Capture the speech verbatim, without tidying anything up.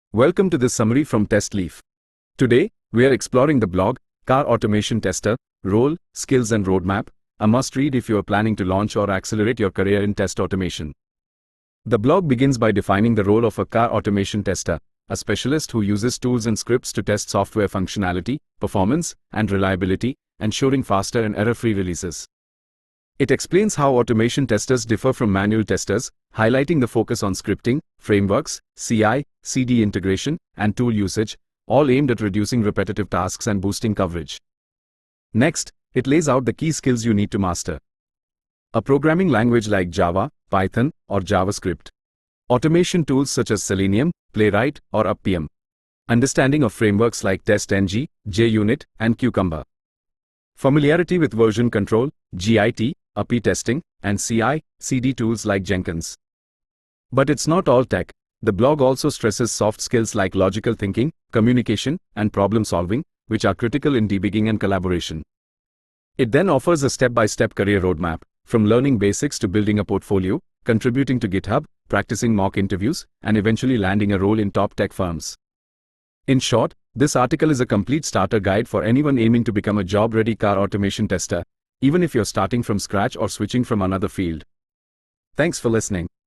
Welcome to this summary from TestLeaf. Today, we are exploring the blog, Car Automation Tester, Role, Skills and Roadmap, a must-read if you are planning to launch or accelerate your career in test automation. The blog begins by defining the role of a car automation tester, a specialist who uses tools and scripts to test software functionality, performance, and reliability, ensuring faster and error-free releases. It explains how automation testers differ from manual testers, highlighting the focus on scripting, frameworks, C I C D integration, and tool usage, all aimed at reducing repetitive tasks and boosting coverage. Next, it lays out the key skills you need to master. A programming language like Java, Python, or JavaScript. Automation tools such as Selenium, Playwright, or Appium. Understanding of frameworks like TestNG, JUnit, and Cucumber. Familiarity with version control, Git, A P I testing, and C I C D tools like Jenkins. But it's not all tech. The blog also stresses soft skills like logical thinking, communication, and problem solving, which are critical in debugging and collaboration. It then offers a step-by-step career roadmap, from learning basics to building a portfolio, contributing to GitHub, practicing mock interviews, and eventually landing a role in top tech firms. In short, this article is a complete starter guide for anyone aiming to become a job-ready car automation tester, even if you're starting from scratch or switching from another field. Thanks for listening.